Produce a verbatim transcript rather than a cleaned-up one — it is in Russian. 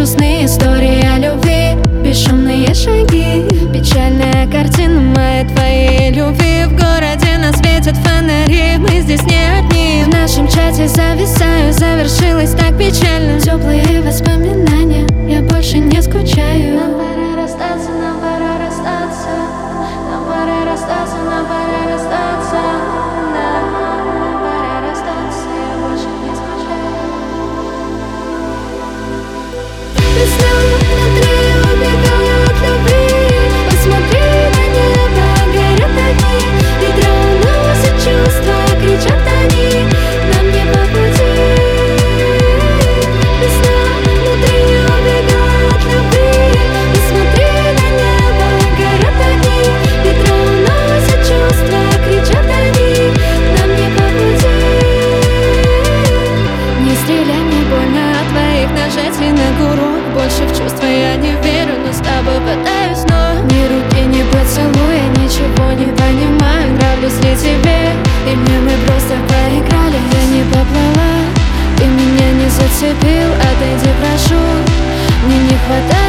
грустные истории о любви, бесшумные шаги, печальная картина моей твоей любви. В городе нас светят фонари, мы здесь не одни. В нашем чате зависаю, завершилось так печально. Теплые воспоминания, я больше не скучаю. Нам пора расстаться, нам пора расстаться, нам пора расстаться, нам пора расстаться. Нам пора расстаться, я больше не скучаю. Весна внутри убегаю от любви. Посмотри на небо, горят огни, ветра уносят чувства, кричат они, нам не по пути. Весна внутри убегаю от любви. Посмотри на небо, горят огни, ветра уносят чувства, кричат они, нам не по пути. Не стреляй, мне больно от твоих нажатий на курок. Больше в чувства я не верю, но с тобой пытаюсь, но ни руки, ни поцелуя, ничего не понимаю. Нравлюсь ли тебе? И мне мы просто проиграли. Я не поплыла, ты меня не зацепил. Отойди, прошу, мне не хватает